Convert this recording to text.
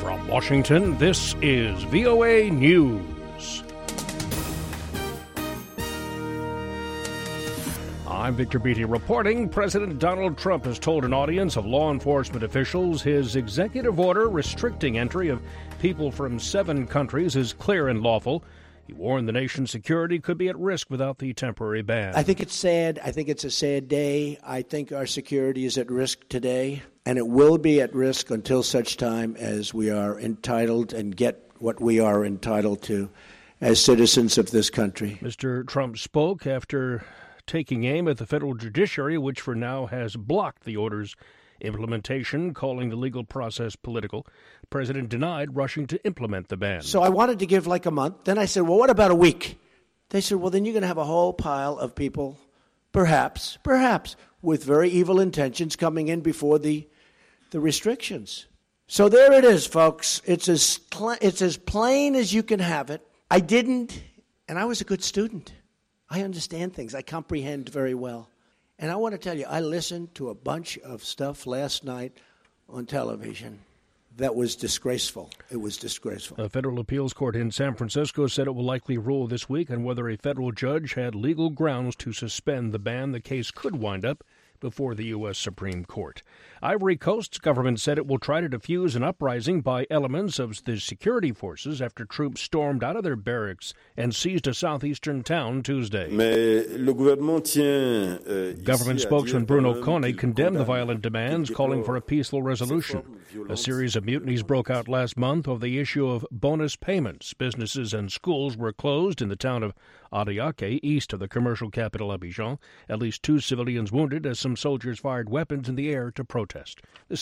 From Washington, this is VOA News. I'm Victor Beatty reporting. President Donald Trump has told an audience of law enforcement officials his executive order restricting entry of people from 7 countries is clear and lawful. He warned the nation's security could be at risk without the temporary ban. I think it's sad. I think it's a sad day. I think our security is at risk today, and it will be at risk until such time as we are entitled and get what we are entitled to as citizens of this country. Mr. Trump spoke after taking aim at the federal judiciary, which for now has blocked the order's implementation, calling the legal process political. The president denied rushing to implement the ban. So I wanted to give like a month. Then I said, well, what about a week? They said, well, then you're going to have a whole pile of people, perhaps, with very evil intentions coming in before the restrictions. So there it is, folks. It's as plain as you can have it. I didn't, and I was a good student. I understand things. I comprehend very well. And I want to tell you, I listened to a bunch of stuff last night on television that was disgraceful. It was disgraceful. A federal appeals court in San Francisco said it will likely rule this week on whether a federal judge had legal grounds to suspend the ban. The case could wind up before the U.S. Supreme Court. Ivory Coast's government said it will try to defuse an uprising by elements of the security forces after troops stormed out of their barracks and seized a southeastern town Tuesday. Government spokesman Bruno Kone condemned the violent demands, calling for a peaceful resolution. A series of mutinies broke out last month over the issue of bonus payments. Businesses and schools were closed in the town of Adiake, east of the commercial capital Abidjan. At least 2 civilians wounded as some soldiers fired weapons in the air to protest.